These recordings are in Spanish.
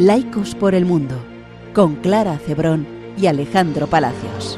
Laicos por el Mundo, con Clara Cebrón y Alejandro Palacios.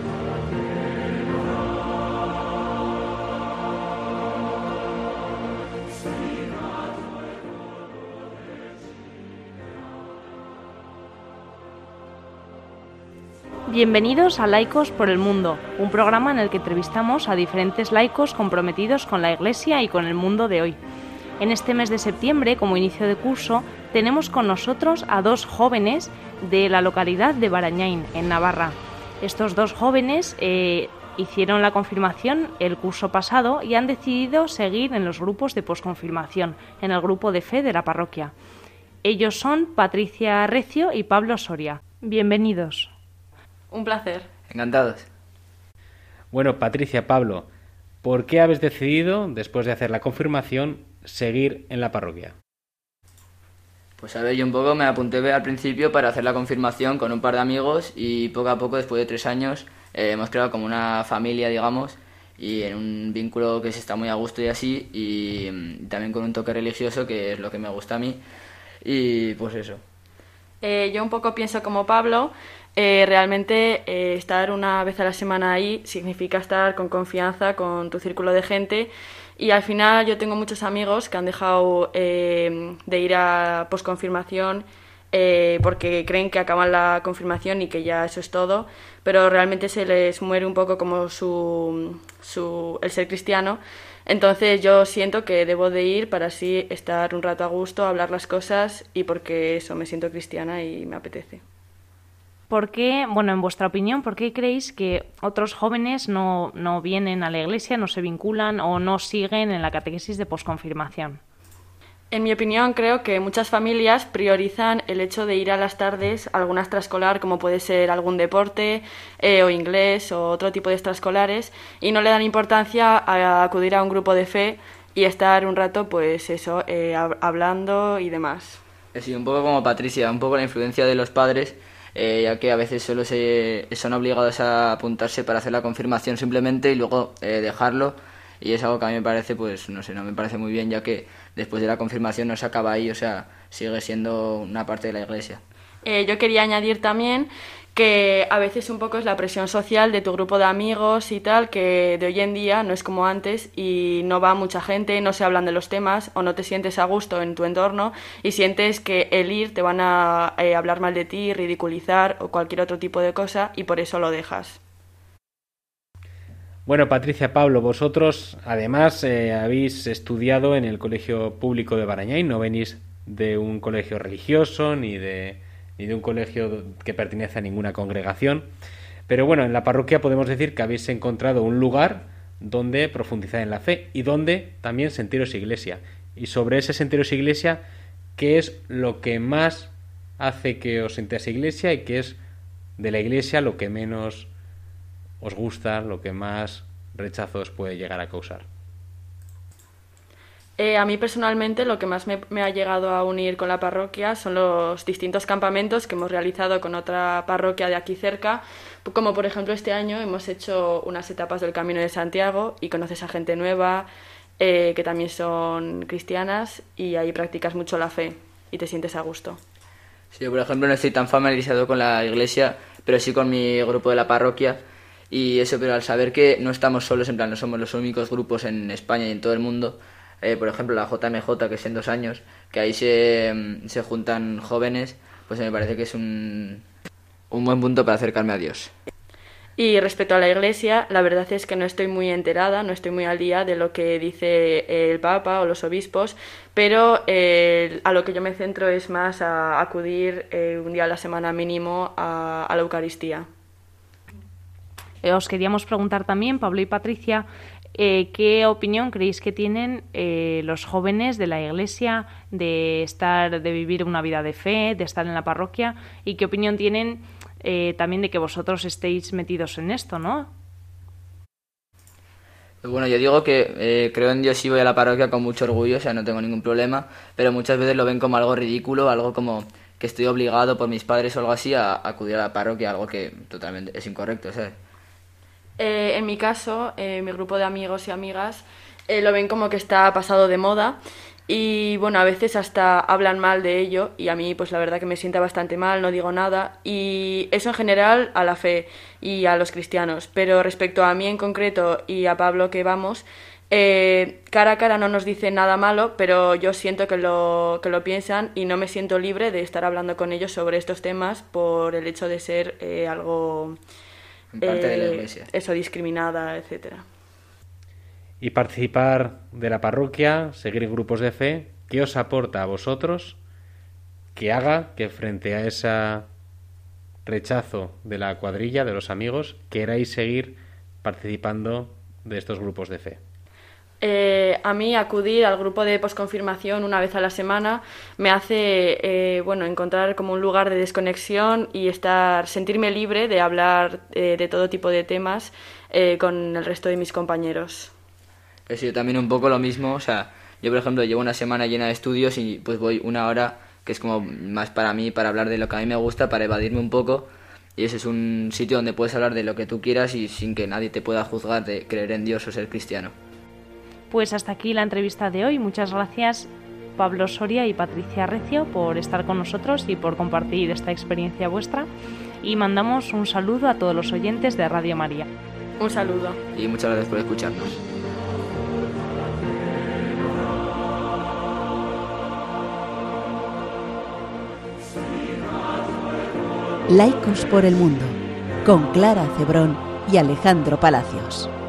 Bienvenidos a Laicos por el Mundo, un programa en el que entrevistamos a diferentes laicos comprometidos con la Iglesia y con el mundo de hoy. En este mes de septiembre, como inicio de curso, tenemos con nosotros a dos jóvenes de la localidad de Barañáin, en Navarra. Estos dos jóvenes hicieron la confirmación el curso pasado y han decidido seguir en los grupos de posconfirmación, en el grupo de fe de la parroquia. Ellos son Patricia Recio y Pablo Soria. Bienvenidos. Un placer. Encantados. Bueno, Patricia, Pablo, ¿por qué habéis decidido, después de hacer la confirmación, seguir en la parroquia? Pues a ver, yo un poco me apunté al principio para hacer la confirmación con un par de amigos y poco a poco, después de 3 años, hemos creado como una familia, digamos, y en un vínculo que se está muy a gusto y así, y también con un toque religioso, que es lo que me gusta a mí, y pues eso. Yo un poco pienso como Pablo. Realmente estar una vez a la semana ahí significa estar con confianza con tu círculo de gente, y al final yo tengo muchos amigos que han dejado de ir a posconfirmación porque creen que acaban la confirmación y que ya eso es todo, pero realmente se les muere un poco como el ser cristiano. Entonces yo siento que debo de ir para así estar un rato a gusto, hablar las cosas, y porque eso, me siento cristiana y me apetece. ¿Por qué, bueno, en vuestra opinión, por qué creéis que otros jóvenes no vienen a la iglesia, no se vinculan o no siguen en la catequesis de posconfirmación? En mi opinión, creo que muchas familias priorizan el hecho de ir a las tardes a alguna extraescolar, como puede ser algún deporte o inglés o otro tipo de extraescolares, y no le dan importancia a acudir a un grupo de fe y estar un rato, pues eso, hablando y demás. Sí, un poco como Patricia, un poco la influencia de los padres, ya que a veces solo son obligados a apuntarse para hacer la confirmación simplemente y luego dejarlo, y es algo que a mí me parece, pues no sé, no me parece muy bien, ya que después de la confirmación no se acaba ahí, o sea, sigue siendo una parte de la iglesia. Yo quería añadir también que a veces un poco es la presión social de tu grupo de amigos y tal, que de hoy en día no es como antes y no va mucha gente, no se hablan de los temas o no te sientes a gusto en tu entorno y sientes que el ir te van a hablar mal de ti, ridiculizar o cualquier otro tipo de cosa, y por eso lo dejas. Bueno, Patricia, Pablo, vosotros además habéis estudiado en el Colegio Público de Barañáin, no venís de un colegio religioso ni de un colegio que pertenece a ninguna congregación, pero bueno, en la parroquia podemos decir que habéis encontrado un lugar donde profundizar en la fe y donde también sentiros iglesia. Y sobre ese sentiros iglesia, ¿qué es lo que más hace que os sintáis iglesia y qué es de la iglesia lo que menos os gusta, lo que más rechazo os puede llegar a causar? A mí personalmente lo que más me ha llegado a unir con la parroquia son los distintos campamentos que hemos realizado con otra parroquia de aquí cerca, como por ejemplo este año hemos hecho unas etapas del Camino de Santiago y conoces a gente nueva que también son cristianas, y ahí practicas mucho la fe y te sientes a gusto. Sí, yo por ejemplo no estoy tan familiarizado con la iglesia, pero sí con mi grupo de la parroquia, y eso, pero al saber que no estamos solos, en plan no somos los únicos grupos en España y en todo el mundo. Por ejemplo, la JMJ, que es en 2 años, que ahí se juntan jóvenes, pues me parece que es un buen punto para acercarme a Dios. Y respecto a la Iglesia, la verdad es que no estoy muy enterada, no estoy muy al día de lo que dice el Papa o los obispos, pero a lo que yo me centro es más a acudir un día a la semana mínimo a la Eucaristía. Os queríamos preguntar también, Pablo y Patricia, ¿qué opinión creéis que tienen los jóvenes de la Iglesia de vivir una vida de fe, de estar en la parroquia, y qué opinión tienen también de que vosotros estéis metidos en esto, ¿no? Bueno, yo digo que creo en Dios y voy a la parroquia con mucho orgullo, o sea, no tengo ningún problema, pero muchas veces lo ven como algo ridículo, algo como que estoy obligado por mis padres o algo así a acudir a la parroquia, algo que totalmente es incorrecto, ¿sabes? En mi caso, mi grupo de amigos y amigas lo ven como que está pasado de moda, Y bueno, a veces hasta hablan mal de ello y a mí pues la verdad que me sienta bastante mal, no digo nada, y eso en general a la fe y a los cristianos, pero respecto a mí en concreto y a Pablo que vamos, cara a cara no nos dicen nada malo, pero yo siento que lo piensan y no me siento libre de estar hablando con ellos sobre estos temas por el hecho de ser algo En parte de la Iglesia. eso, discriminada, etcétera. Y participar de la parroquia, seguir grupos de fe, ¿qué os aporta a vosotros que haga que frente a ese rechazo de la cuadrilla, de los amigos, queráis seguir participando de estos grupos de fe? A mí acudir al grupo de posconfirmación una vez a la semana me hace encontrar como un lugar de desconexión y sentirme libre de hablar de todo tipo de temas con el resto de mis compañeros. Pues yo también un poco lo mismo, o sea, yo por ejemplo llevo una semana llena de estudios y pues voy una hora que es como más para mí, para hablar de lo que a mí me gusta, para evadirme un poco, y ese es un sitio donde puedes hablar de lo que tú quieras y sin que nadie te pueda juzgar de creer en Dios o ser cristiano. Pues hasta aquí la entrevista de hoy. Muchas gracias Pablo Soria y Patricia Recio por estar con nosotros y por compartir esta experiencia vuestra. Y mandamos un saludo a todos los oyentes de Radio María. Un saludo. Y muchas gracias por escucharnos. Laicos por el Mundo, con Clara Cebrón y Alejandro Palacios.